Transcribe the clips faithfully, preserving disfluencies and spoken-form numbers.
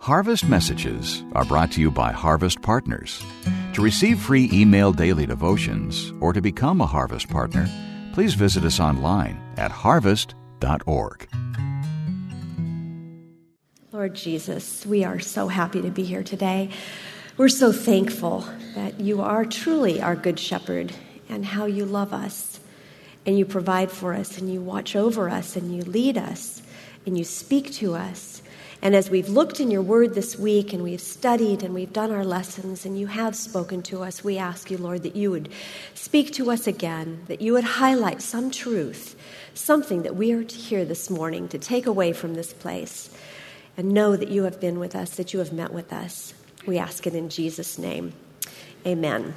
Harvest Messages are brought to you by Harvest Partners. To receive free email daily devotions or to become a Harvest Partner, please visit us online at harvest dot org. Lord Jesus, we are so happy to be here today. We're so thankful that you are truly our good shepherd and how you love us and you provide for us and you watch over us and you lead us and you speak to us. And as we've looked in your word this week and we've studied and we've done our lessons and you have spoken to us, we ask you, Lord, that you would speak to us again, that you would highlight some truth, something that we are to hear this morning, to take away from this place and know that you have been with us, that you have met with us. We ask it in Jesus' name. Amen.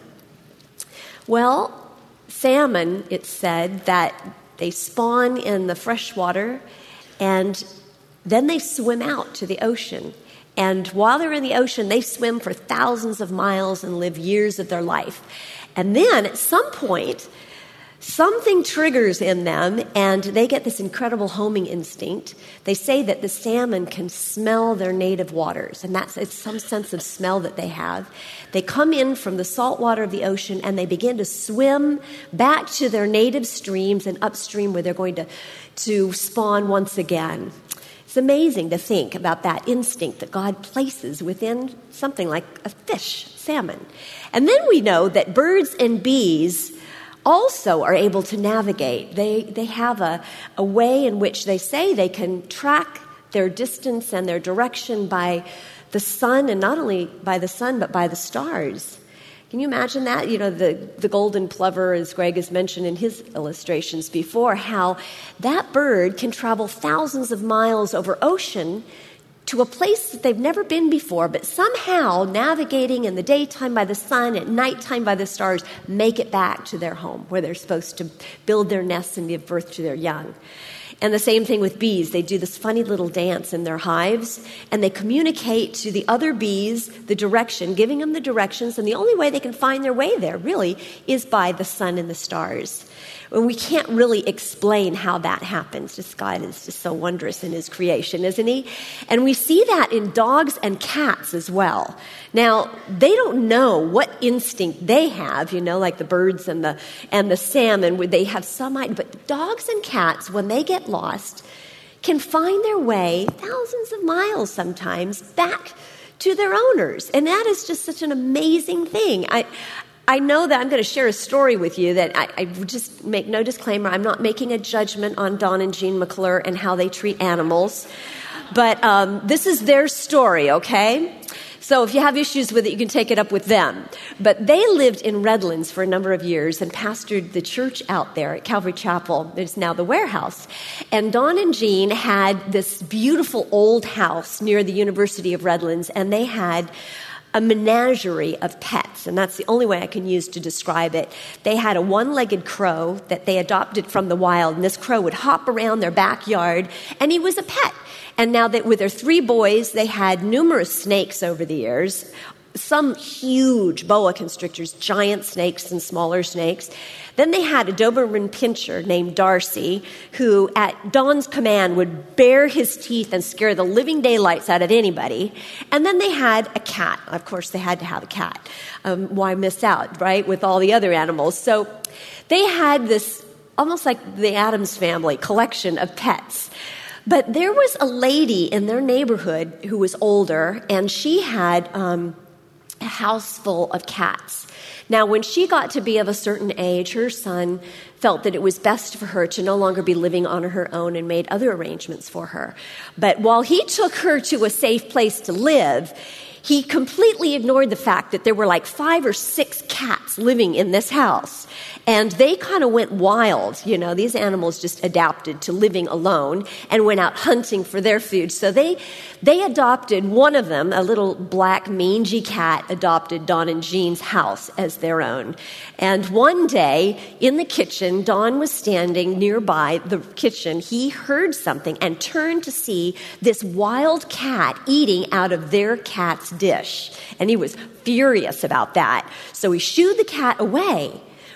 Well, salmon, it's said that they spawn in the fresh water and then they swim out to the ocean. And while they're in the ocean, they swim for thousands of miles and live years of their life. And then at some point, something triggers in them and they get this incredible homing instinct. They say that the salmon can smell their native waters, and that's it's some sense of smell that they have. They come in from the salt water of the ocean and they begin to swim back to their native streams and upstream where they're going to, to spawn once again. It's amazing to think about that instinct that God places within something like a fish, salmon. And then we know that birds and bees also are able to navigate. They they have a, a way in which they say they can track their distance and their direction by the sun, and not only by the sun, but by the stars. Can you imagine that? You know, the, the golden plover, as Greg has mentioned in his illustrations before, how that bird can travel thousands of miles over ocean to a place that they've never been before, but somehow navigating in the daytime by the sun, at nighttime by the stars, make it back to their home where they're supposed to build their nests and give birth to their young. And the same thing with bees. They do this funny little dance in their hives, and they communicate to the other bees the direction, giving them the directions, and the only way they can find their way there, really, is by the sun and the stars. And we can't really explain how that happens. Just God is just so wondrous in his creation, isn't he? And we see that in dogs and cats as well. Now, they don't know what instinct they have, you know, like the birds and the and the salmon, where they have some idea. But dogs and cats, when they get lost, can find their way thousands of miles sometimes back to their owners. And that is just such an amazing thing. I I know that I'm going to share a story with you that I, I just make no disclaimer. I'm not making a judgment on Don and Jean McClure and how they treat animals. But um, this is their story, okay? So if you have issues with it, you can take it up with them. But they lived in Redlands for a number of years and pastored the church out there at Calvary Chapel. It's now the warehouse. And Don and Jean had this beautiful old house near the University of Redlands, and they had a menagerie of pets, and that's the only way I can use to describe it. They had a one-legged crow that they adopted from the wild, and this crow would hop around their backyard, and he was a pet. And now that with their three boys, they had numerous snakes over the years, some huge boa constrictors, giant snakes and smaller snakes. Then they had a Doberman pinscher named Darcy, who at Don's command would bare his teeth and scare the living daylights out of anybody. And then they had a cat. Of course, they had to have a cat. Um, why miss out, right, with all the other animals? So they had this almost like the Addams Family collection of pets. But there was a lady in their neighborhood who was older, and she had um, a house full of cats. Now, when she got to be of a certain age, her son felt that it was best for her to no longer be living on her own and made other arrangements for her. But while he took her to a safe place to live, he completely ignored the fact that there were like five or six cats living in this house. And they kind of went wild. You know, these animals just adapted to living alone and went out hunting for their food. So they they adopted one of them, a little black mangy cat, adopted Don and Jean's house as their own. And one day in the kitchen, Don was standing nearby the kitchen. He heard something and turned to see this wild cat eating out of their cat's dish. And he was furious about that. So he shooed the cat away.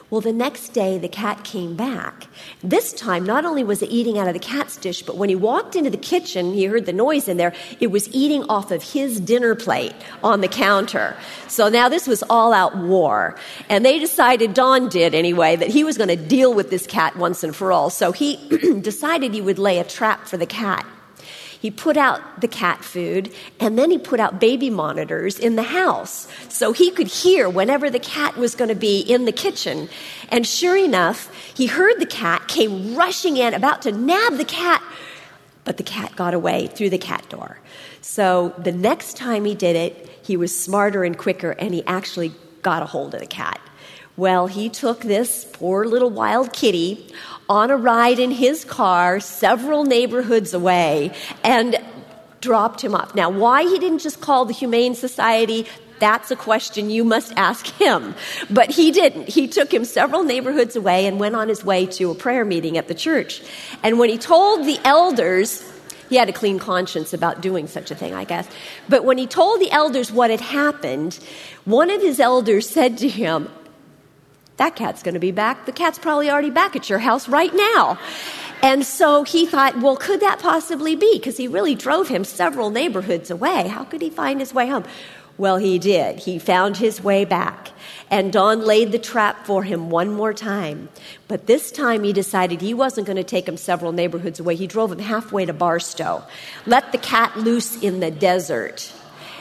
Well, the next day, the cat came back. This time, not only was it eating out of the cat's dish, but when he walked into the kitchen, he heard the noise in there, it was eating off of his dinner plate on the counter. So now this was all-out war. And they decided, Don did anyway, that he was going to deal with this cat once and for all. So he decided he would lay a trap for the cat. He put out the cat food, and then he put out baby monitors in the house so he could hear whenever the cat was going to be in the kitchen. And sure enough, he heard the cat, came rushing in, about to nab the cat, but the cat got away through the cat door. So the next time he did it, he was smarter and quicker, and he actually got a hold of the cat. Well, he took this poor little wild kitty on a ride in his car several neighborhoods away and dropped him off. Now, why he didn't just call the Humane Society, that's a question you must ask him. But he didn't. He took him several neighborhoods away and went on his way to a prayer meeting at the church. And when he told the elders, he had a clean conscience about doing such a thing, I guess. But when he told the elders what had happened, one of his elders said to him, "That cat's going to be back. The cat's probably already back at your house right now." And so he thought, well, could that possibly be? Because he really drove him several neighborhoods away. How could he find his way home? Well, he did. He found his way back. And Don laid the trap for him one more time. But this time he decided he wasn't going to take him several neighborhoods away. He drove him halfway to Barstow. Let the cat loose in the desert.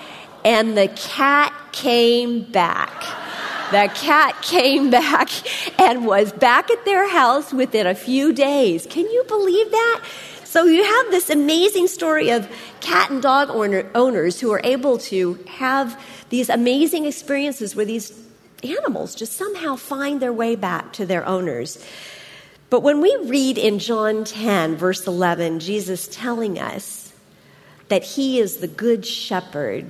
And the cat came back. The cat came back and was back at their house within a few days. Can you believe that? So you have this amazing story of cat and dog owner, owners who are able to have these amazing experiences where these animals just somehow find their way back to their owners. But when we read in John ten, verse eleven, Jesus telling us that he is the good shepherd,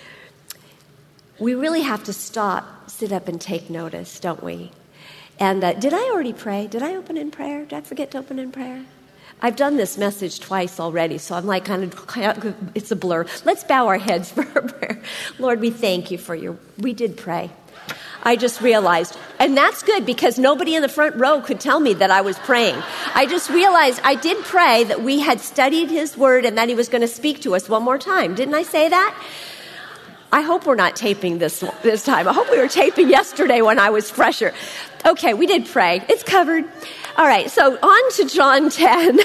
we really have to stop, sit up, and take notice, don't we? And uh, did I already pray? Did I open in prayer? Did I forget to open in prayer? I've done this message twice already, so I'm like kind of, it's a blur. Let's bow our heads for a prayer. Lord, we thank you for your, we did pray. I just realized, and that's good because nobody in the front row could tell me that I was praying. I just realized I did pray that we had studied his word and that he was going to speak to us one more time. Didn't I say that? I hope we're not taping this this time. I hope we were taping yesterday when I was fresher. Okay, we did pray. It's covered. All right, so on to John ten.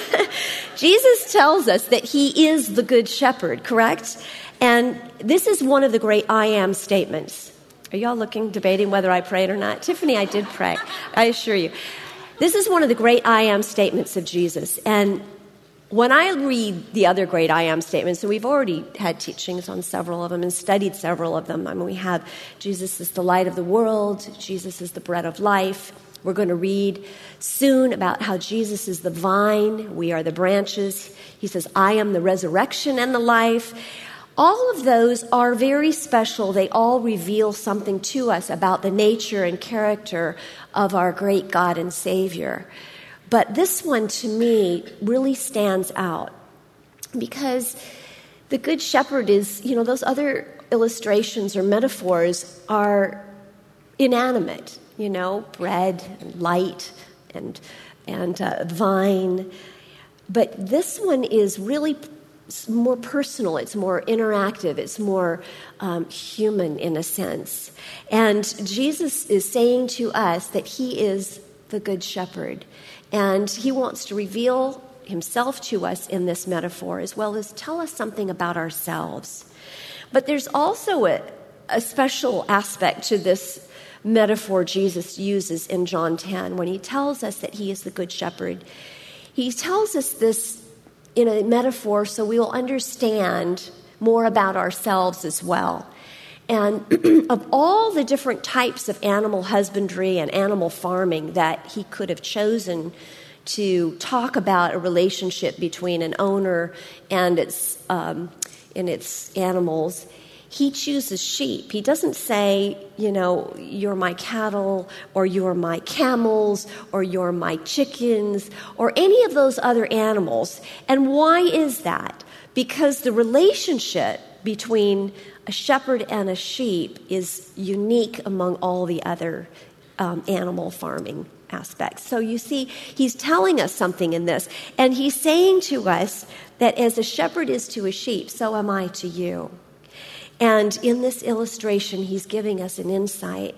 Jesus tells us that he is the good shepherd, correct? And this is one of the great I am statements. Are y'all looking, debating whether I prayed or not? Tiffany, I did pray. I assure you. This is one of the great I am statements of Jesus. And when I read the other great I am statements, and we've already had teachings on several of them and studied several of them. I mean, we have Jesus is the light of the world. Jesus is the bread of life. We're going to read soon about how Jesus is the vine. We are the branches. He says, I am the resurrection and the life. All of those are very special. They all reveal something to us about the nature and character of our great God and Savior. But this one, to me, really stands out because the Good Shepherd is, you know, those other illustrations or metaphors are inanimate, you know, bread and light and, and uh, vine. But this one is really more personal. It's more interactive. It's more um, human in a sense. And Jesus is saying to us that he is the Good Shepherd. And he wants to reveal himself to us in this metaphor, as well as tell us something about ourselves. But there's also a, a special aspect to this metaphor Jesus uses in John ten when he tells us that he is the Good Shepherd. He tells us this in a metaphor so we will understand more about ourselves as well. And of all the different types of animal husbandry and animal farming that he could have chosen to talk about a relationship between an owner and its um, and its animals, he chooses sheep. He doesn't say, you know, you're my cattle, or you're my camels, or you're my chickens, or any of those other animals. And why is that? Because the relationship between a shepherd and a sheep is unique among all the other um, animal farming aspects. So you see, he's telling us something in this, and he's saying to us that as a shepherd is to a sheep, so am I to you. And in this illustration, he's giving us an insight,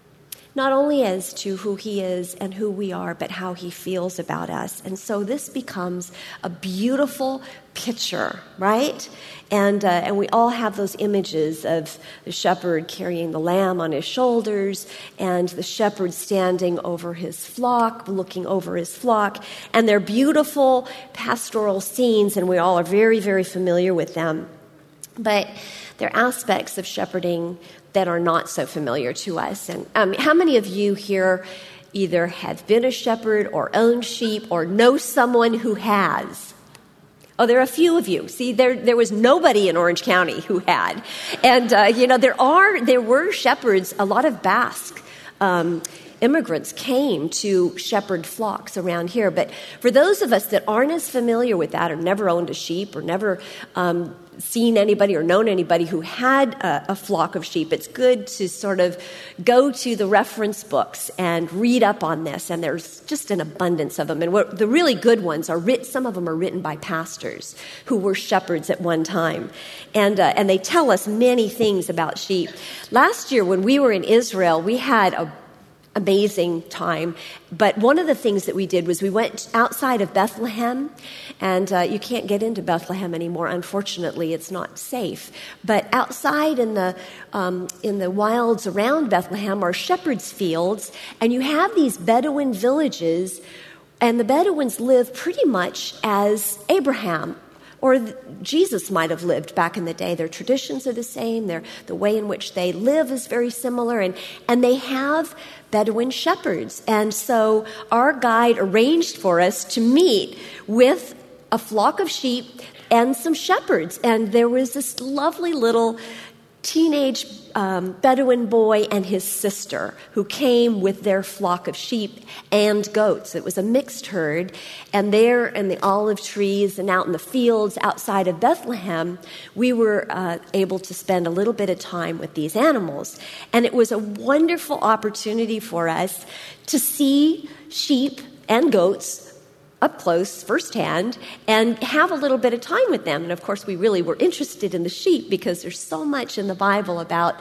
not only as to who he is and who we are, but how he feels about us. And so this becomes a beautiful picture, right? And uh, and we all have those images of the shepherd carrying the lamb on his shoulders and the shepherd standing over his flock, looking over his flock. And they're beautiful pastoral scenes, and we all are very, very familiar with them. But there are aspects of shepherding that are not so familiar to us. And um, how many of you here either have been a shepherd or own sheep or know someone who has? Oh, there are a few of you. See, there there was nobody in Orange County who had. And, uh, you know, there are, there were shepherds, a lot of Basque um, immigrants came to shepherd flocks around here. But for those of us that aren't as familiar with that or never owned a sheep or never um, seen anybody or known anybody who had a, a flock of sheep, it's good to sort of go to the reference books and read up on this. And there's just an abundance of them. And what, the really good ones are written, some of them are written by pastors who were shepherds at one time. And, uh, and they tell us many things about sheep. Last year when we were in Israel, we had a amazing time. But one of the things that we did was we went outside of Bethlehem, and uh, you can't get into Bethlehem anymore. Unfortunately, it's not safe. But outside in the um, in the wilds around Bethlehem are shepherds' fields, and you have these Bedouin villages, and the Bedouins live pretty much as Abraham or Jesus might have lived back in the day. Their traditions are the same. Their, the way in which they live is very similar. And, and they have Bedouin shepherds. And so our guide arranged for us to meet with a flock of sheep and some shepherds. And there was this lovely little teenage um, Bedouin boy and his sister who came with their flock of sheep and goats. It was a mixed herd, and there in the olive trees and out in the fields outside of Bethlehem, we were uh, able to spend a little bit of time with these animals. And it was a wonderful opportunity for us to see sheep and goats up close, firsthand, and have a little bit of time with them. And of course, we really were interested in the sheep because there's so much in the Bible about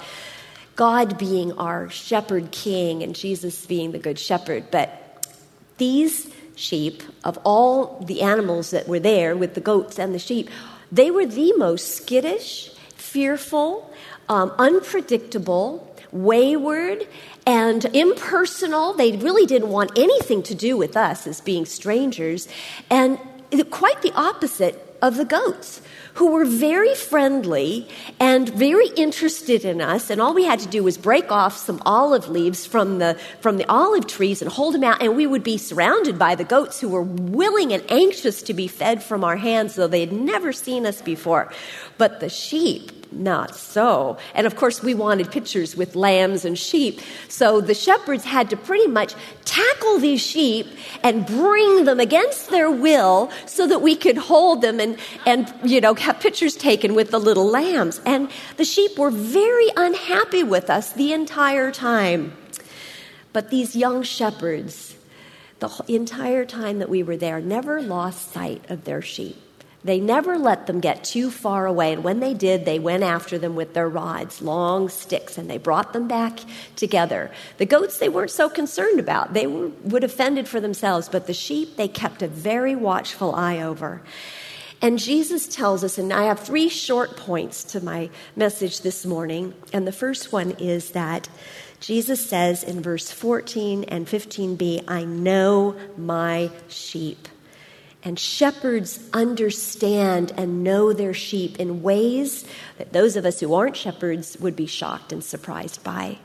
God being our shepherd king and Jesus being the good shepherd. But these sheep, of all the animals that were there with the goats and the sheep, they were the most skittish, fearful, um, unpredictable, wayward, and impersonal. They really didn't want anything to do with us as being strangers. And quite the opposite of the goats, who were very friendly and very interested in us. And all we had to do was break off some olive leaves from the from the olive trees and hold them out, and we would be surrounded by the goats who were willing and anxious to be fed from our hands, though they had never seen us before. But the sheep, not so. And of course, we wanted pictures with lambs and sheep. So the shepherds had to pretty much tackle these sheep and bring them against their will so that we could hold them and, and you know, have pictures taken with the little lambs. And the sheep were very unhappy with us the entire time. But these young shepherds, the entire time that we were there, never lost sight of their sheep. They never let them get too far away, and when they did, they went after them with their rods, long sticks, and they brought them back together. The goats they weren't so concerned about. They were, would have fended for themselves, but the sheep they kept a very watchful eye over. And Jesus tells us, and I have three short points to my message this morning, and the first one is that Jesus says in verse fourteen and fifteen b, I know my sheep. And shepherds understand and know their sheep in ways that those of us who aren't shepherds would be shocked and surprised by.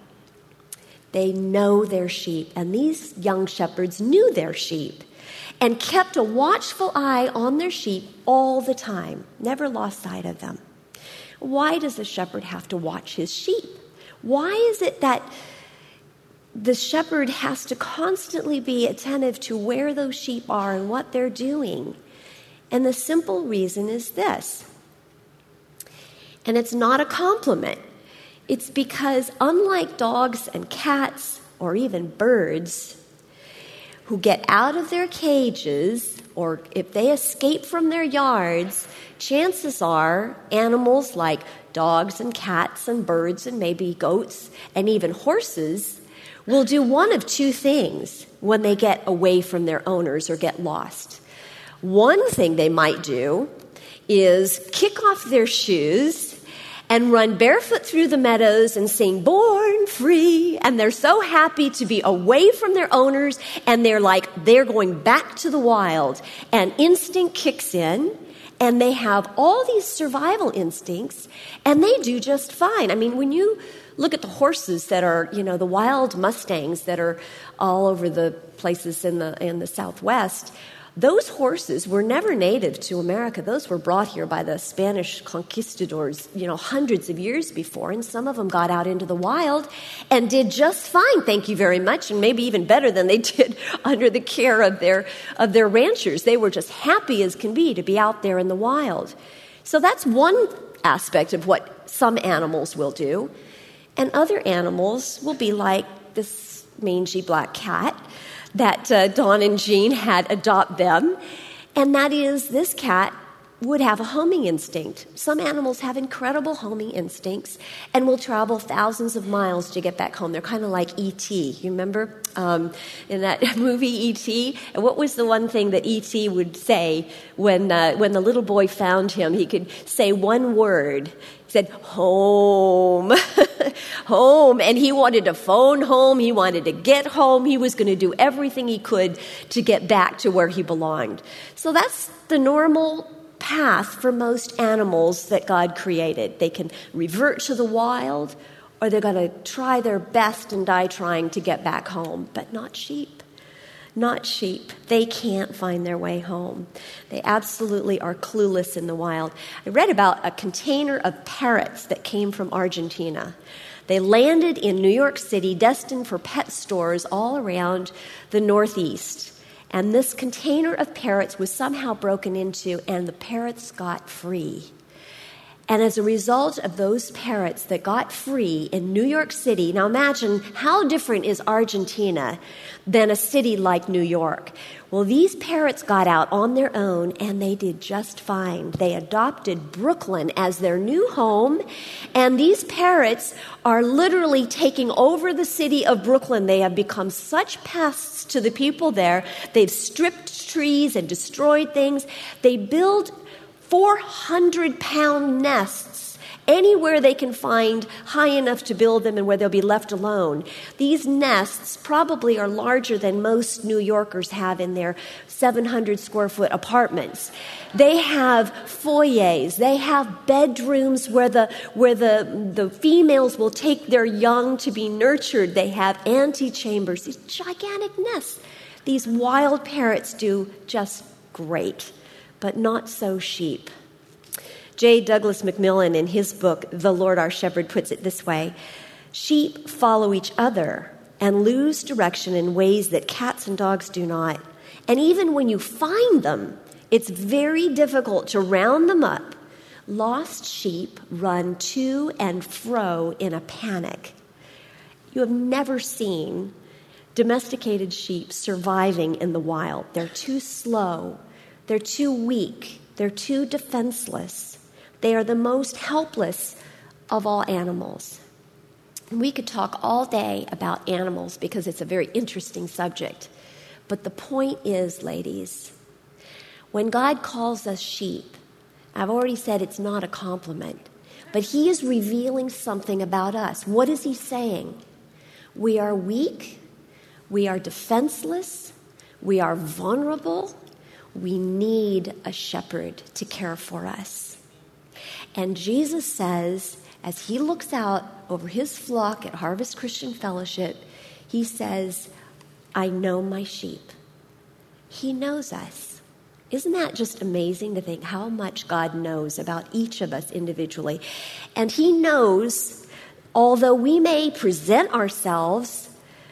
They know their sheep, and these young shepherds knew their sheep and kept a watchful eye on their sheep all the time, never lost sight of them. Why does a shepherd have to watch his sheep? Why is it that the shepherd has to constantly be attentive to where those sheep are and what they're doing? And the simple reason is this. And it's not a compliment. It's because unlike dogs and cats or even birds who get out of their cages, or if they escape from their yards, chances are animals like dogs and cats and birds and maybe goats and even horses will do one of two things when they get away from their owners or get lost. One thing they might do is kick off their shoes and run barefoot through the meadows and sing "Born Free," and they're so happy to be away from their owners, and they're like, they're going back to the wild, and instinct kicks in, and they have all these survival instincts, and they do just fine. I mean, when you look at the horses that are, you know, the wild Mustangs that are all over the places in the in the Southwest, those horses were never native to America. Those were brought here by the Spanish conquistadors, you know, hundreds of years before, and some of them got out into the wild and did just fine, thank you very much, and maybe even better than they did under the care of their of their ranchers. They were just happy as can be to be out there in the wild. So that's one aspect of what some animals will do. And other animals will be like this mangy black cat that uh, Dawn and Jean had adopt them, and that is this cat would have a homing instinct. Some animals have incredible homing instincts and will travel thousands of miles to get back home. They're kind of like E T You remember um, in that movie E T? And what was the one thing that E T would say when uh, when the little boy found him? He could say one word. He said, "Home." Home. And he wanted to phone home. He wanted to get home. He was going to do everything he could to get back to where he belonged. So that's the normal path for most animals that God created. They can revert to the wild, or they're going to try their best and die trying to get back home. But not sheep. Not sheep. They can't find their way home. They absolutely are clueless in the wild. I read about a container of parrots that came from Argentina. They landed in New York City, destined for pet stores all around the Northeast. And this container of parrots was somehow broken into, and the parrots got free. And as a result of those parrots that got free in New York City, now imagine how different is Argentina than a city like New York. Well, these parrots got out on their own, and they did just fine. They adopted Brooklyn as their new home, and these parrots are literally taking over the city of Brooklyn. They have become such pests to the people there. They've stripped trees and destroyed things. They build four hundred pound nests anywhere they can find high enough to build them and where they'll be left alone. These nests probably are larger than most New Yorkers have in their seven hundred square foot apartments. They have foyers. They have bedrooms where the where the, the females will take their young to be nurtured. They have antechambers, these gigantic nests. These wild parrots do just great, but not so sheep. J. Douglas McMillan, in his book, The Lord Our Shepherd, puts it this way: sheep follow each other and lose direction in ways that cats and dogs do not. And even when you find them, it's very difficult to round them up. Lost sheep run to and fro in a panic. You have never seen domesticated sheep surviving in the wild. They're too slow. They're too weak. They're too defenseless. They are the most helpless of all animals. And we could talk all day about animals because it's a very interesting subject. But the point is, ladies, when God calls us sheep, I've already said it's not a compliment, but he is revealing something about us. What is he saying? We are weak. We are defenseless. We are vulnerable. We need a shepherd to care for us. And Jesus says, as he looks out over his flock at Harvest Christian Fellowship, he says, I know my sheep. He knows us. Isn't that just amazing to think how much God knows about each of us individually? And he knows, although we may present ourselves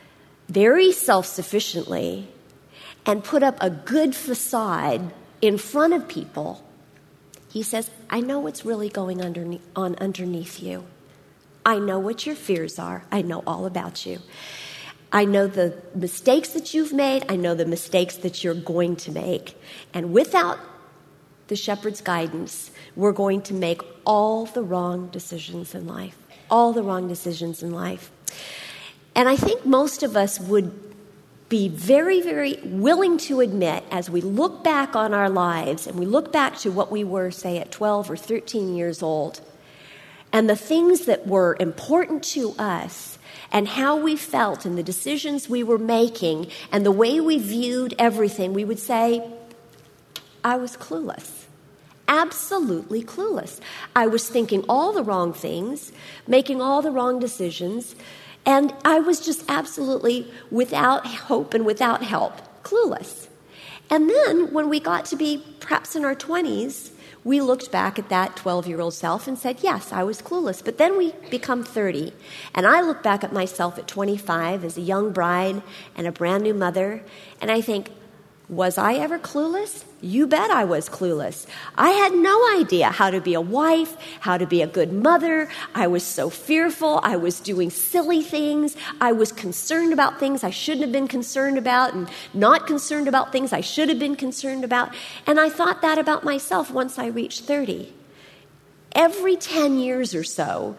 very self-sufficiently and put up a good facade in front of people, he says, I know what's really going underneath, on underneath you. I know what your fears are. I know all about you. I know the mistakes that you've made. I know the mistakes that you're going to make. And without the shepherd's guidance, we're going to make all the wrong decisions in life. All the wrong decisions in life. And I think most of us would be very, very willing to admit, as we look back on our lives and we look back to what we were, say, at twelve or thirteen years old, and the things that were important to us and how we felt and the decisions we were making and the way we viewed everything, we would say, I was clueless. Absolutely clueless. I was thinking all the wrong things, making all the wrong decisions, and I was just absolutely without hope and without help, clueless. And then when we got to be perhaps in our twenties, we looked back at that twelve-year-old self and said, yes, I was clueless. But then we become thirty, and I look back at myself at twenty-five as a young bride and a brand new mother, and I think, was I ever clueless? You bet I was clueless. I had no idea how to be a wife, how to be a good mother. I was so fearful. I was doing silly things. I was concerned about things I shouldn't have been concerned about and not concerned about things I should have been concerned about. And I thought that about myself once I reached thirty. Every ten years or so,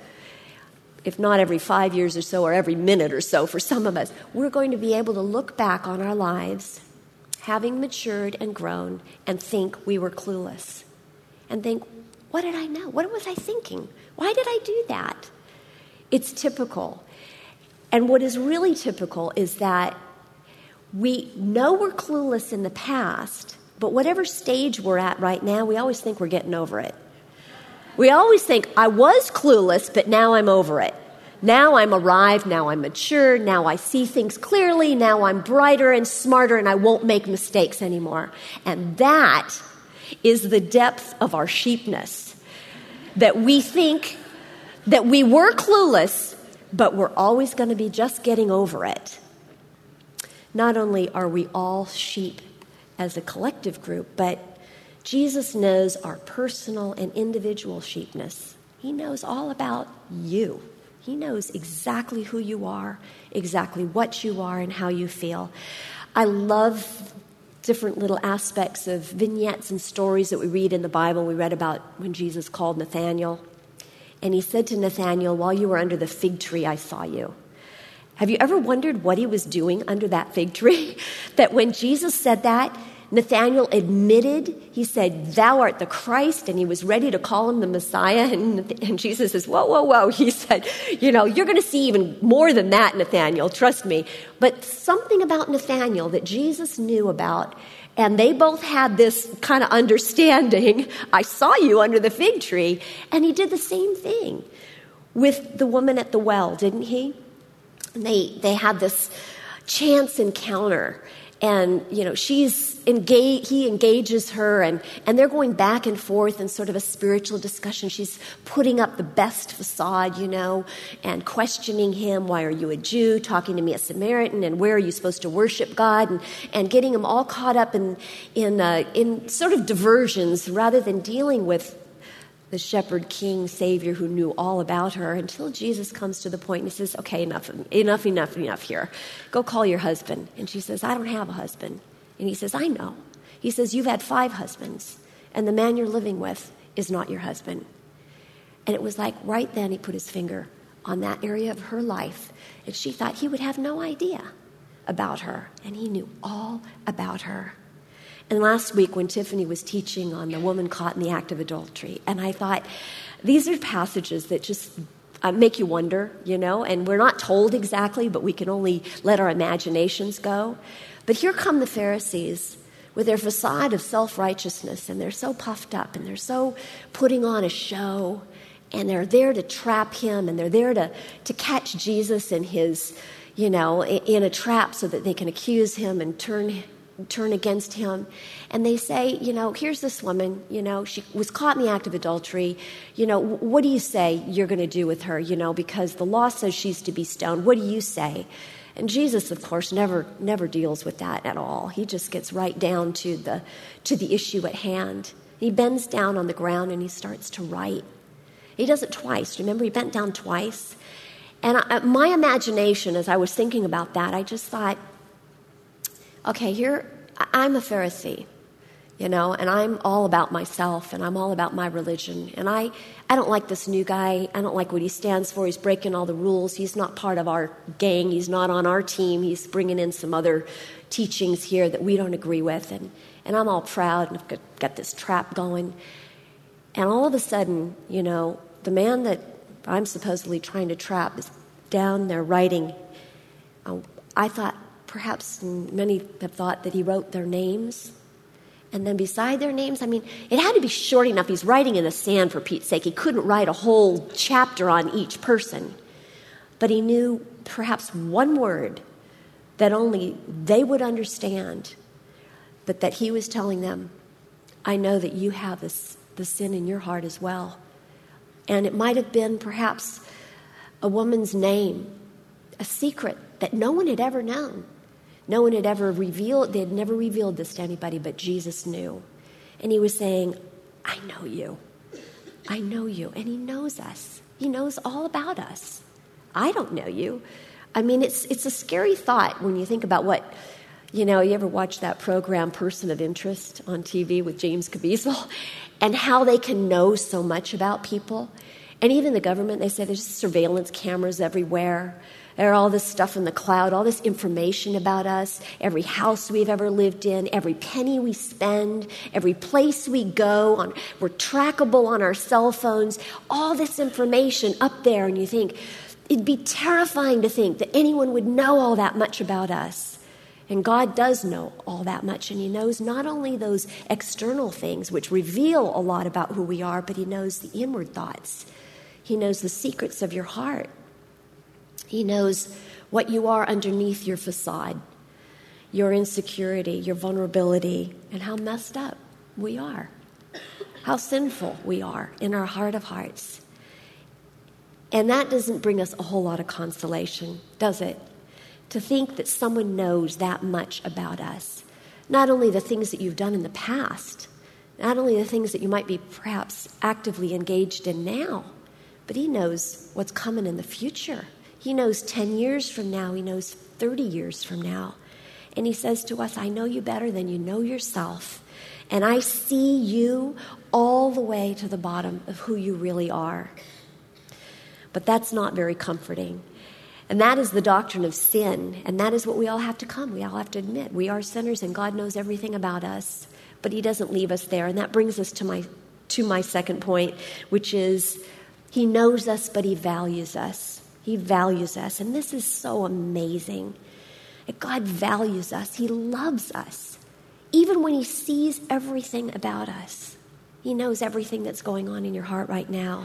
if not every five years or so or every minute or so for some of us, we're going to be able to look back on our lives having matured and grown, and think we were clueless. And think, what did I know? What was I thinking? Why did I do that? It's typical. And what is really typical is that we know we're clueless in the past, but whatever stage we're at right now, we always think we're getting over it. We always think, I was clueless, but now I'm over it. Now I'm arrived, now I'm mature, now I see things clearly, now I'm brighter and smarter, and I won't make mistakes anymore. And that is the depth of our sheepness, that we think that we were clueless, but we're always going to be just getting over it. Not only are we all sheep as a collective group, but Jesus knows our personal and individual sheepness. He knows all about you. He knows exactly who you are, exactly what you are, and how you feel. I love different little aspects of vignettes and stories that we read in the Bible. We read about when Jesus called Nathanael, and he said to Nathanael, while you were under the fig tree, I saw you. Have you ever wondered what he was doing under that fig tree? That when Jesus said that, Nathanael admitted, he said, thou art the Christ, and he was ready to call him the Messiah. And, and Jesus says, whoa, whoa, whoa. He said, you know, you're going to see even more than that, Nathanael, trust me. But something about Nathanael that Jesus knew about, and they both had this kind of understanding. I saw you under the fig tree. And he did the same thing with the woman at the well, didn't he? And they, they had this chance encounter. And, you know, she's engaged, he engages her, and, and they're going back and forth in sort of a spiritual discussion. She's putting up the best facade, you know, and questioning him. Why are you a Jew? Talking to me, a Samaritan, and where are you supposed to worship God? And, and getting him all caught up in, in, uh, in sort of diversions rather than dealing with the shepherd, king, savior who knew all about her, until Jesus comes to the point and he says, okay, enough, enough, enough, enough here. Go call your husband. And she says, I don't have a husband. And he says, I know. He says, you've had five husbands, and the man you're living with is not your husband. And it was like right then he put his finger on that area of her life, and she thought he would have no idea about her, and he knew all about her. And last week when Tiffany was teaching on the woman caught in the act of adultery, and I thought, these are passages that just uh, make you wonder, you know, and we're not told exactly, but we can only let our imaginations go. But here come the Pharisees with their facade of self-righteousness, and they're so puffed up, and they're so putting on a show, and they're there to trap him, and they're there to, to catch Jesus in his, you know, in a trap so that they can accuse him and turn turn against him. And they say, you know, here's this woman, you know, she was caught in the act of adultery. You know, what do you say you're going to do with her, you know, because the law says she's to be stoned. What do you say? And Jesus, of course, never never deals with that at all. He just gets right down to the to the issue at hand. He bends down on the ground and he starts to write. He does it twice. Remember, he bent down twice. And I, my imagination, as I was thinking about that, I just thought, okay, here, I'm a Pharisee, you know, and I'm all about myself, and I'm all about my religion. And I, I don't like this new guy. I don't like what he stands for. He's breaking all the rules. He's not part of our gang. He's not on our team. He's bringing in some other teachings here that we don't agree with. And, and I'm all proud and I've got, got this trap going. And all of a sudden, you know, the man that I'm supposedly trying to trap is down there writing. Uh, I thought, perhaps many have thought that he wrote their names. And then beside their names, I mean, it had to be short enough. He's writing in the sand, for Pete's sake. He couldn't write a whole chapter on each person. But he knew perhaps one word that only they would understand, but that he was telling them, I know that you have this, the sin in your heart as well. And it might have been perhaps a woman's name, a secret that no one had ever known. No one had ever revealed, they had never revealed this to anybody, but Jesus knew. And he was saying, I know you. I know you. And he knows us. He knows all about us. I don't know you. I mean, it's it's a scary thought when you think about what, you know, you ever watch that program, Person of Interest, on T V with James Caviezel, and how they can know so much about people. And even the government, they say there's surveillance cameras everywhere. There's all this stuff in the cloud, all this information about us, every house we've ever lived in, every penny we spend, every place we go. On, we're trackable on our cell phones, all this information up there. And you think, it'd be terrifying to think that anyone would know all that much about us. And God does know all that much, and he knows not only those external things, which reveal a lot about who we are, but he knows the inward thoughts. He knows the secrets of your heart. He knows what you are underneath your facade, your insecurity, your vulnerability, and how messed up we are, how sinful we are in our heart of hearts. And that doesn't bring us a whole lot of consolation, does it? To think that someone knows that much about us. Not only the things that you've done in the past, not only the things that you might be perhaps actively engaged in now, but he knows what's coming in the future. He knows ten years from now. He knows thirty years from now. And he says to us, I know you better than you know yourself. And I see you all the way to the bottom of who you really are. But that's not very comforting. And that is the doctrine of sin. And that is what we all have to come. We all have to admit. We are sinners and God knows everything about us. But he doesn't leave us there. And that brings us to my, to my second point, which is he knows us, but he values us. He values us. And this is so amazing. God values us. He loves us. Even when he sees everything about us. He knows everything that's going on in your heart right now.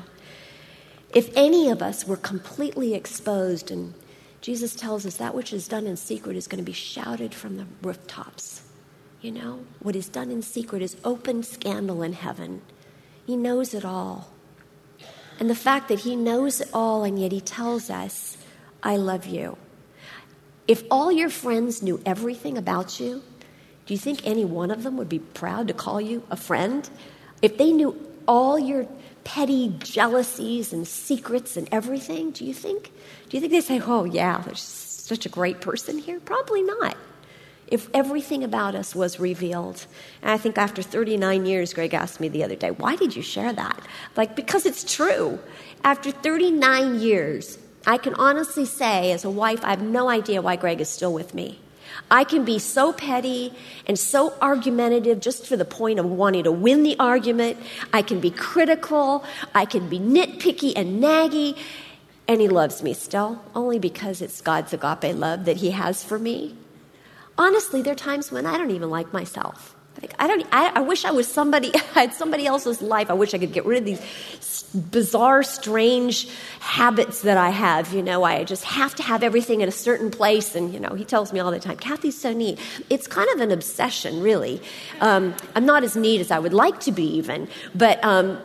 If any of us were completely exposed, and Jesus tells us that which is done in secret is going to be shouted from the rooftops. You know, what is done in secret is open scandal in heaven. He knows it all. And the fact that he knows it all and yet he tells us, I love you. If all your friends knew everything about you, do you think any one of them would be proud to call you a friend? If they knew all your petty jealousies and secrets and everything, do you think? Do you think they say, oh yeah, there's such a great person here? Probably not. If everything about us was revealed. And I think after thirty-nine years, Greg asked me the other day, why did you share that? Like, because it's true. After thirty-nine years, I can honestly say, as a wife, I have no idea why Greg is still with me. I can be so petty and so argumentative just for the point of wanting to win the argument. I can be critical. I can be nitpicky and naggy. And he loves me still, only because it's God's agape love that he has for me. Honestly, there are times when I don't even like myself. I think I don't. I, I wish I was somebody. I had somebody else's life. I wish I could get rid of these bizarre, strange habits that I have. You know, I just have to have everything in a certain place. And you know, he tells me all the time, "Kathy's so neat." It's kind of an obsession, really. Um, I'm not as neat as I would like to be, even, but um,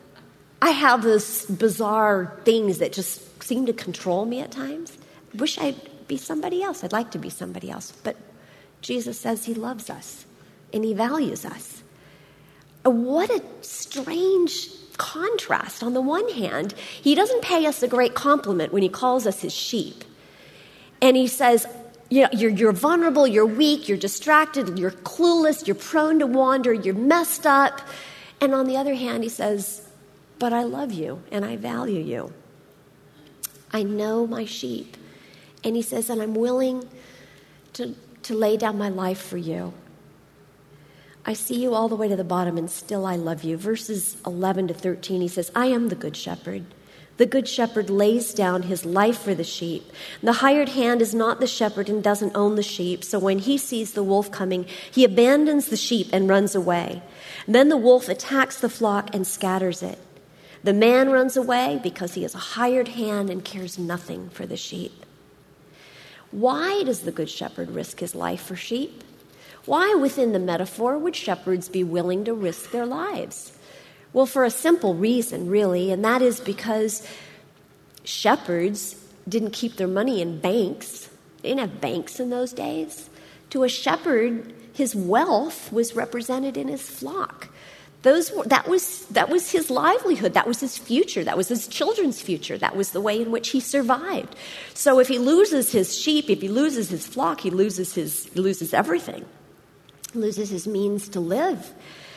I have those bizarre things that just seem to control me at times. I wish I'd be somebody else. I'd like to be somebody else, but Jesus says he loves us and he values us. What a strange contrast. On the one hand, he doesn't pay us a great compliment when he calls us his sheep. And he says, you know, you're, you're vulnerable, you're weak, you're distracted, you're clueless, you're prone to wander, you're messed up. And on the other hand, he says, but I love you and I value you. I know my sheep. And he says, and I'm willing to, to lay down my life for you. I see you all the way to the bottom, and still I love you. Verses eleven to thirteen, he says, I am the good shepherd. The good shepherd lays down his life for the sheep. The hired hand is not the shepherd and doesn't own the sheep. So when he sees the wolf coming, he abandons the sheep and runs away. Then the wolf attacks the flock and scatters it. The man runs away because he is a hired hand and cares nothing for the sheep. Why does the good shepherd risk his life for sheep? Why, within the metaphor, would shepherds be willing to risk their lives? Well, for a simple reason, really, and that is because shepherds didn't keep their money in banks. They didn't have banks in those days. To a shepherd, his wealth was represented in his flock. Those were, that was that was his livelihood. That was his future. That was his children's future. That was the way in which he survived. So if he loses his sheep, if he loses his flock, he loses his he loses everything. He loses his means to live.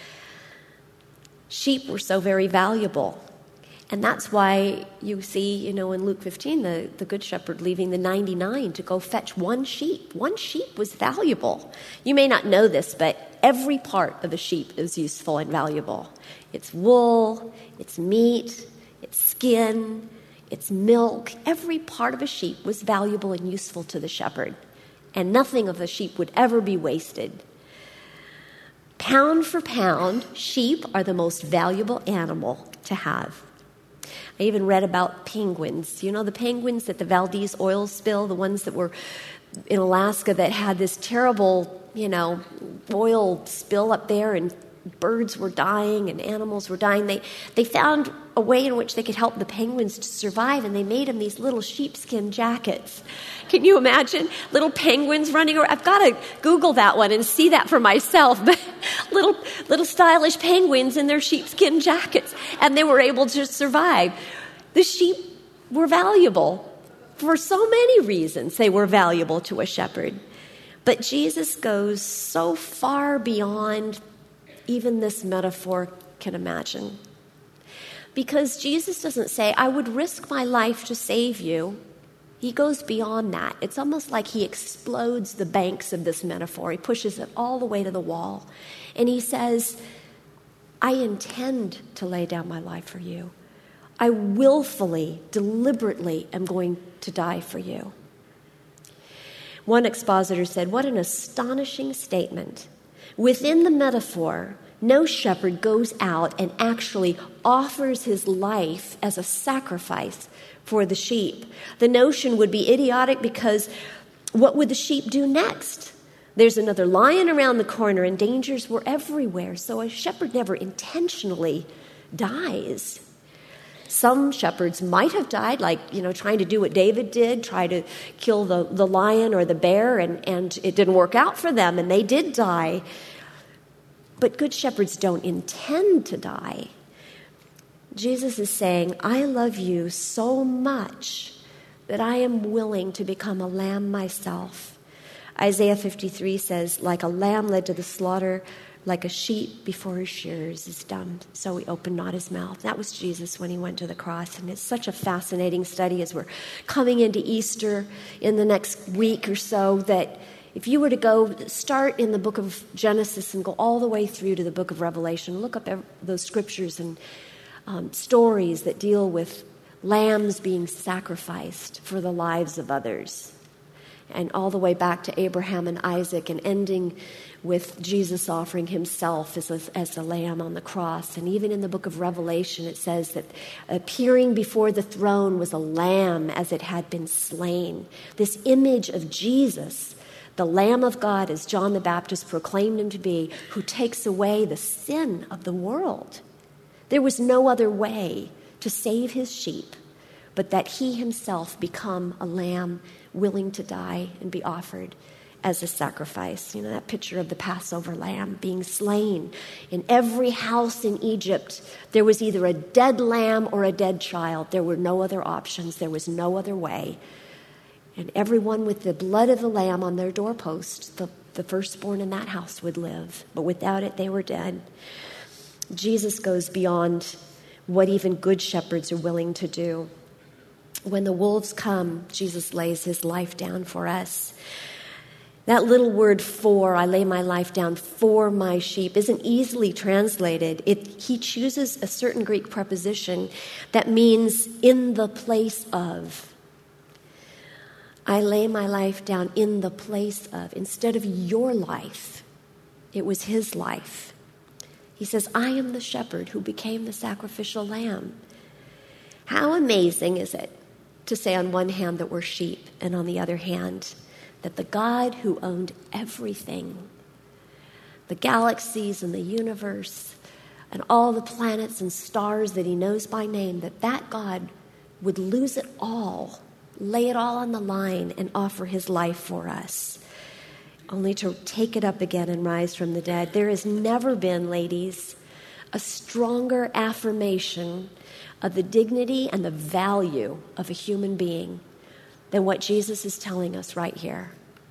Sheep were so very valuable. And that's why you see, you know, in Luke fifteen, the, the good shepherd leaving the ninety-nine to go fetch one sheep. One sheep was valuable. You may not know this, but every part of a sheep is useful and valuable. Its wool, its meat, its skin, its milk. Every part of a sheep was valuable and useful to the shepherd. And nothing of the sheep would ever be wasted. Pound for pound, sheep are the most valuable animal to have. I even read about penguins. You know, the penguins at the Valdez oil spill, the ones that were in Alaska that had this terrible, you know, oil spill up there, and birds were dying and animals were dying. They they found a way in which they could help the penguins to survive, and they made them these little sheepskin jackets. Can you imagine little penguins running around? I've got to Google that one and see that for myself. But little little stylish penguins in their sheepskin jackets, and they were able to survive. The sheep were valuable for so many reasons. They were valuable to a shepherd. But Jesus goes so far beyond even this metaphor can imagine. Because Jesus doesn't say, I would risk my life to save you. He goes beyond that. It's almost like he explodes the banks of this metaphor. He pushes it all the way to the wall. And he says, I intend to lay down my life for you. I willfully, deliberately am going to die for you. One expositor said, what an astonishing statement. Within the metaphor, no shepherd goes out and actually offers his life as a sacrifice for the sheep. The notion would be idiotic because what would the sheep do next? There's another lion around the corner and dangers were everywhere. So a shepherd never intentionally dies. Some shepherds might have died, like, you know, trying to do what David did, try to kill the, the lion or the bear, and, and it didn't work out for them, and they did die. But good shepherds don't intend to die. Jesus is saying, I love you so much that I am willing to become a lamb myself. Isaiah fifty-three says, like a lamb led to the slaughter, like a sheep before his shearers is dumb, so he opened not his mouth. That was Jesus when he went to the cross. And it's such a fascinating study as we're coming into Easter in the next week or so, that if you were to go start in the book of Genesis and go all the way through to the book of Revelation, look up those scriptures and um, stories that deal with lambs being sacrificed for the lives of others, and all the way back to Abraham and Isaac, and ending with Jesus offering himself as a, as a lamb on the cross. And even in the book of Revelation, it says that appearing before the throne was a lamb as it had been slain. This image of Jesus, the Lamb of God, as John the Baptist proclaimed him to be, who takes away the sin of the world. There was no other way to save his sheep but that he himself become a lamb willing to die and be offered as a sacrifice. You know, that picture of the Passover lamb being slain. In every house in Egypt, there was either a dead lamb or a dead child. There were no other options. There was no other way. And everyone with the blood of the lamb on their doorpost, the, the firstborn in that house would live. But without it, they were dead. Jesus goes beyond what even good shepherds are willing to do. When the wolves come, Jesus lays his life down for us. That little word for, I lay my life down for my sheep, isn't easily translated. It, he chooses a certain Greek preposition that means in the place of. I lay my life down in the place of. Instead of your life, it was his life. He says, I am the shepherd who became the sacrificial lamb. How amazing is it to say on one hand that we're sheep, and on the other hand that the God who owned everything, the galaxies and the universe and all the planets and stars that he knows by name, that that God would lose it all, lay it all on the line and offer his life for us, only to take it up again and rise from the dead. There has never been, ladies, a stronger affirmation of the dignity and the value of a human being than what Jesus is telling us right here.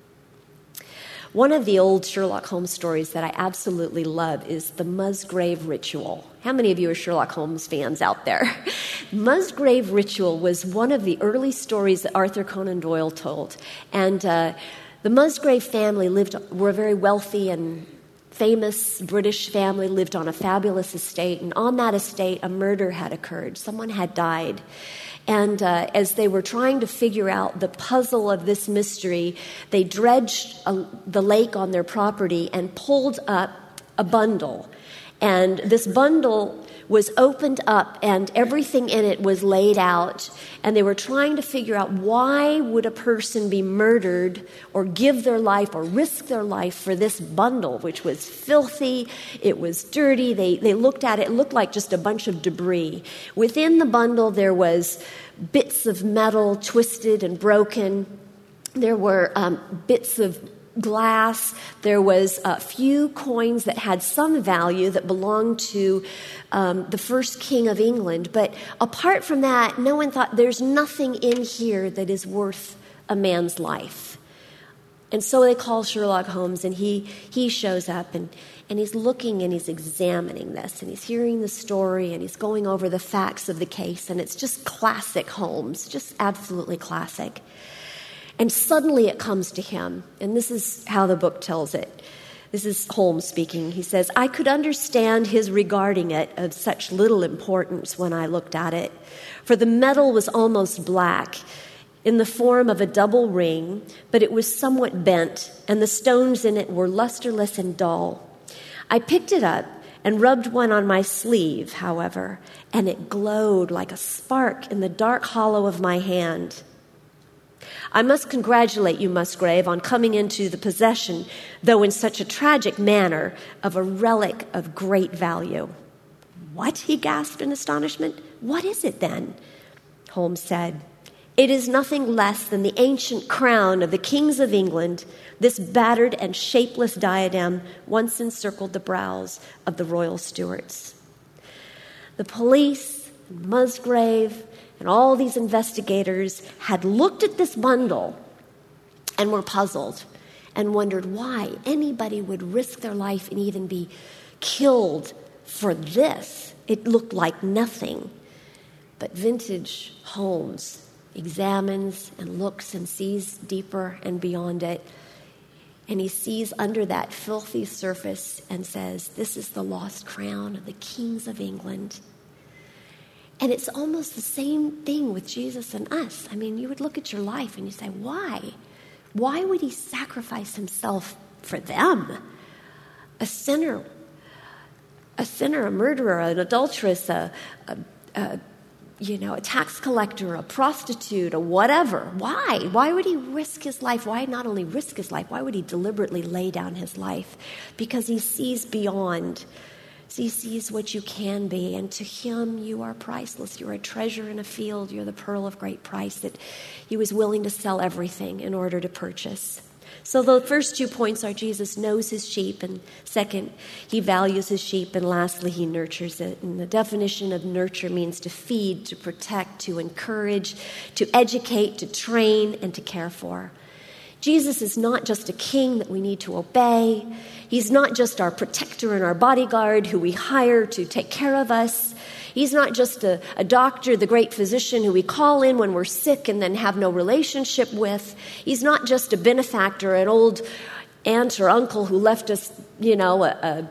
One of the old Sherlock Holmes stories that I absolutely love is the Musgrave Ritual. How many of you are Sherlock Holmes fans out there? Musgrave Ritual was one of the early stories that Arthur Conan Doyle told. And uh, the Musgrave family lived, were a very wealthy and famous British family, lived on a fabulous estate, and on that estate a murder had occurred. Someone had died. And uh, as they were trying to figure out the puzzle of this mystery, they dredged a, the lake on their property and pulled up a bundle. And this bundle was opened up and everything in it was laid out. And they were trying to figure out, why would a person be murdered or give their life or risk their life for this bundle, which was filthy, it was dirty. They, they looked at it, it looked like just a bunch of debris. Within the bundle there was bits of metal twisted and broken. There were um, bits of glass. There was a few coins that had some value that belonged to um, the first king of England. But apart from that, no one thought, there's nothing in here that is worth a man's life. And so they call Sherlock Holmes, and he he shows up, and, and he's looking and he's examining this, and he's hearing the story, and he's going over the facts of the case, and it's just classic Holmes, just absolutely classic. And suddenly it comes to him, and this is how the book tells it. This is Holmes speaking. He says, I could understand his regarding it of such little importance when I looked at it, for the metal was almost black, in the form of a double ring, but it was somewhat bent, and the stones in it were lusterless and dull. I picked it up and rubbed one on my sleeve, however, and it glowed like a spark in the dark hollow of my hand. I must congratulate you, Musgrave, on coming into the possession, though in such a tragic manner, of a relic of great value. What? He gasped in astonishment. What is it then? Holmes said, it is nothing less than the ancient crown of the kings of England. This battered and shapeless diadem once encircled the brows of the royal Stuarts. The police, Musgrave, and all these investigators had looked at this bundle and were puzzled and wondered why anybody would risk their life and even be killed for this. It looked like nothing. But vintage Holmes examines and looks and sees deeper and beyond it. And he sees under that filthy surface and says, this is the lost crown of the kings of England. And it's almost the same thing with Jesus and us. I mean, you would look at your life and you say, why? Why would he sacrifice himself for them? A sinner, a sinner, a murderer, an adulteress, a, a, a you know, a tax collector, a prostitute, a whatever. Why? Why would he risk his life? Why not only risk his life, why would he deliberately lay down his life? Because he sees beyond. He sees what you can be, and to him you are priceless. You're a treasure in a field. You're the pearl of great price that he was willing to sell everything in order to purchase. So the first two points are Jesus knows his sheep, and second, he values his sheep, and lastly, he nurtures it. And the definition of nurture means to feed, to protect, to encourage, to educate, to train, and to care for. Jesus is not just a king that we need to obey. He's not just our protector and our bodyguard who we hire to take care of us. He's not just a, a doctor, the great physician who we call in when we're sick and then have no relationship with. He's not just a benefactor, an old aunt or uncle who left us, you know, a, a,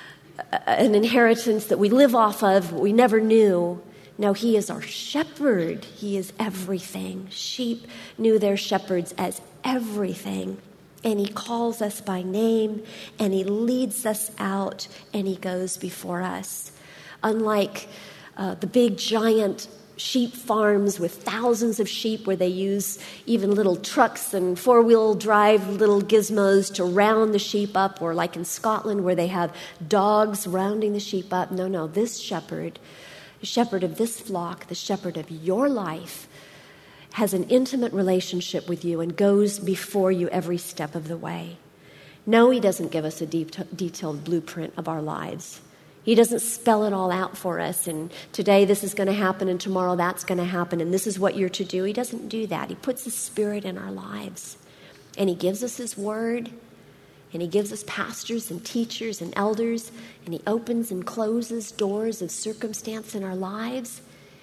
a, an inheritance that we live off of, we never knew. No, he is our shepherd. He is everything. Sheep knew their shepherds as everything. And he calls us by name, and he leads us out, and he goes before us. Unlike uh, the big giant sheep farms with thousands of sheep where they use even little trucks and four-wheel drive little gizmos to round the sheep up, or like in Scotland where they have dogs rounding the sheep up. No, no, this shepherd, the shepherd of this flock, the shepherd of your life, has an intimate relationship with you and goes before you every step of the way. No, he doesn't give us a deep, detailed blueprint of our lives. He doesn't spell it all out for us, and today this is going to happen, and tomorrow that's going to happen, and this is what you're to do. He doesn't do that. He puts his Spirit in our lives, and he gives us his word, and he gives us pastors and teachers and elders, and he opens and closes doors of circumstance in our lives.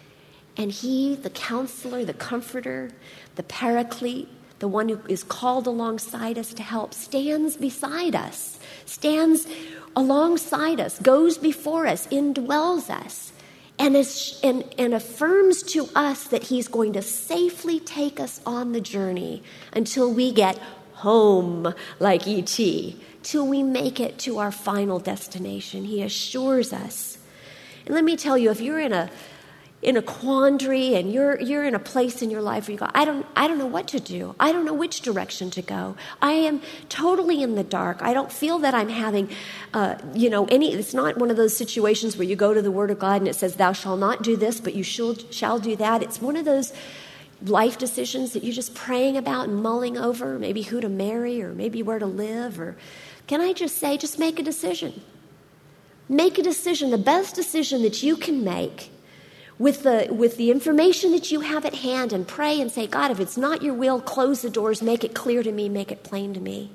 And he, the counselor, the comforter, the paraclete, the one who is called alongside us to help, stands beside us, stands alongside us, goes before us, indwells us, and, is, and, and affirms to us that he's going to safely take us on the journey until we get home, like E T, till we make it to our final destination. He assures us. And let me tell you, if you're in a in a quandary and you're you're in a place in your life where you go, I don't I don't know what to do. I don't know which direction to go. I am totally in the dark. I don't feel that I'm having, uh, you know, any. It's not one of those situations where you go to the Word of God and it says, "Thou shalt not do this, but you shall shall do that." It's one of those life decisions that you're just praying about and mulling over, maybe who to marry or maybe where to live. Or can I just say, just make a decision. Make a decision, the best decision that you can make. With the with the information that you have at hand, and pray and say, God, if it's not your will, close the doors, make it clear to me, make it plain to me.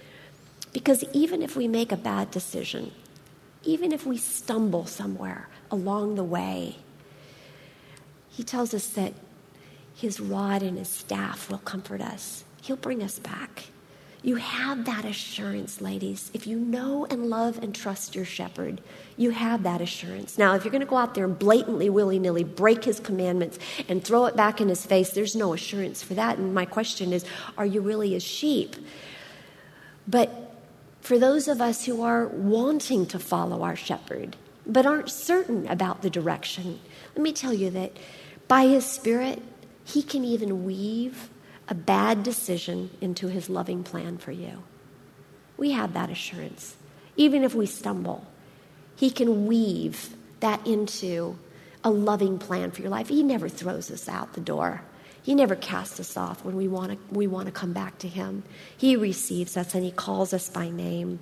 Because even if we make a bad decision, even if we stumble somewhere along the way, he tells us that his rod and his staff will comfort us. He'll bring us back. You have that assurance, ladies. If you know and love and trust your shepherd, you have that assurance. Now, if you're going to go out there and blatantly, willy-nilly break his commandments and throw it back in his face, there's no assurance for that. And my question is, are you really a sheep? But for those of us who are wanting to follow our shepherd, but aren't certain about the direction, let me tell you that by his Spirit, he can even weave a bad decision into his loving plan for you. We have that assurance. Even if we stumble, he can weave that into a loving plan for your life. He never throws us out the door. He never casts us off when we want to we want to come back to him. He receives us and he calls us by name.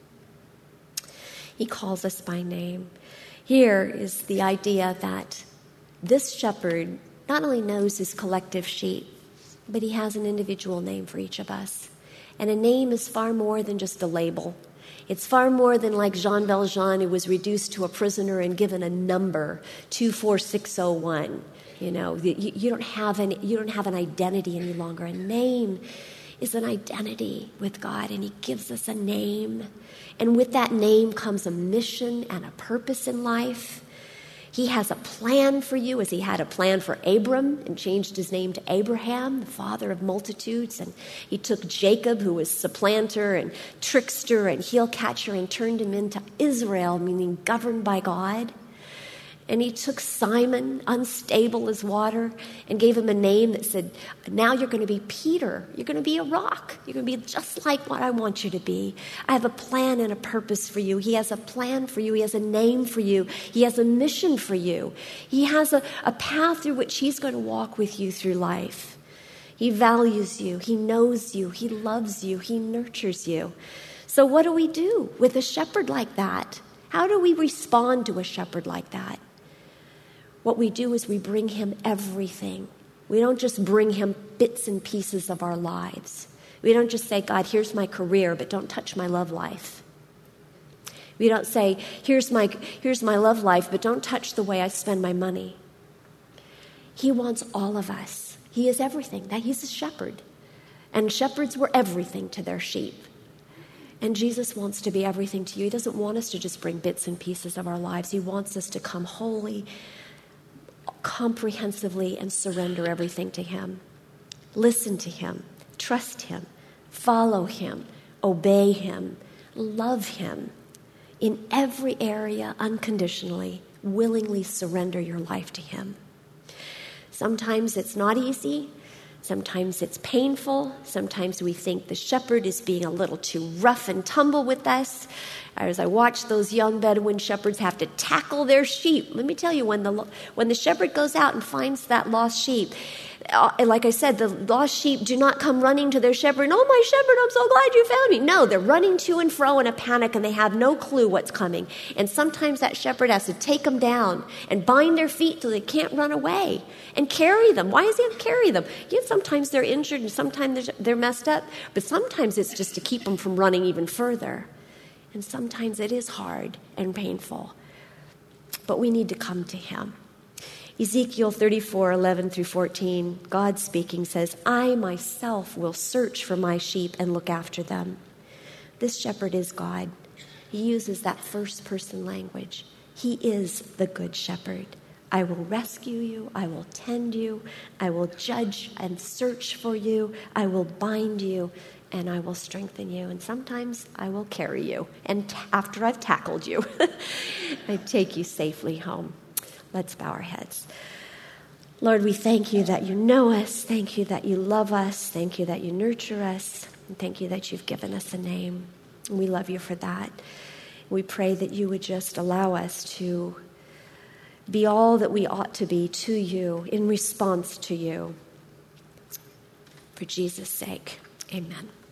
He calls us by name. Here is the idea that this shepherd not only knows his collective sheep, but he has an individual name for each of us. And a name is far more than just a label. It's far more than like Jean Valjean, who was reduced to a prisoner and given a number, two four six oh one. You know, you, you don't have any, you don't have an identity any longer. A name is an identity with God, and he gives us a name. And with that name comes a mission and a purpose in life. He has a plan for you, as he had a plan for Abram and changed his name to Abraham, the father of multitudes. And he took Jacob, who was supplanter and trickster and heel catcher, and turned him into Israel, meaning governed by God. And he took Simon, unstable as water, and gave him a name that said, now you're going to be Peter. You're going to be a rock. You're going to be just like what I want you to be. I have a plan and a purpose for you. He has a plan for you. He has a name for you. He has a mission for you. He has a, a path through which he's going to walk with you through life. He values you. He knows you. He loves you. He nurtures you. So what do we do with a shepherd like that? How do we respond to a shepherd like that? What we do is we bring him everything. We don't just bring him bits and pieces of our lives. We don't just say, God, here's my career, but don't touch my love life. We don't say, here's my, here's my love life, but don't touch the way I spend my money. He wants all of us. He is everything. That he's a shepherd. And shepherds were everything to their sheep. And Jesus wants to be everything to you. He doesn't want us to just bring bits and pieces of our lives. He wants us to come wholly, comprehensively, and surrender everything to him. Listen to him. Trust him. Follow him. Obey him. Love him. In every area, unconditionally, willingly surrender your life to him. Sometimes it's not easy. Sometimes it's painful. Sometimes we think the shepherd is being a little too rough and tumble with us. As I watch those young Bedouin shepherds have to tackle their sheep. Let me tell you, when the when the shepherd goes out and finds that lost sheep, uh, like I said, the lost sheep do not come running to their shepherd. Oh, my shepherd, I'm so glad you found me. No, they're running to and fro in a panic, and they have no clue what's coming. And sometimes that shepherd has to take them down and bind their feet so they can't run away and carry them. Why does he have to carry them? Yeah, sometimes they're injured and sometimes they're messed up, but sometimes it's just to keep them from running even further. And sometimes it is hard and painful, but we need to come to him. Ezekiel thirty-four, eleven through fourteen, God speaking says, I myself will search for my sheep and look after them. This shepherd is God. He uses that first person language. He is the good shepherd. I will rescue you. I will tend you. I will judge and search for you. I will bind you. And I will strengthen you. And sometimes I will carry you. And t- after I've tackled you, I take you safely home. Let's bow our heads. Lord, we thank you that you know us. Thank you that you love us. Thank you that you nurture us. And thank you that you've given us a name. And we love you for that. We pray that you would just allow us to be all that we ought to be to you in response to you. For Jesus' sake, amen.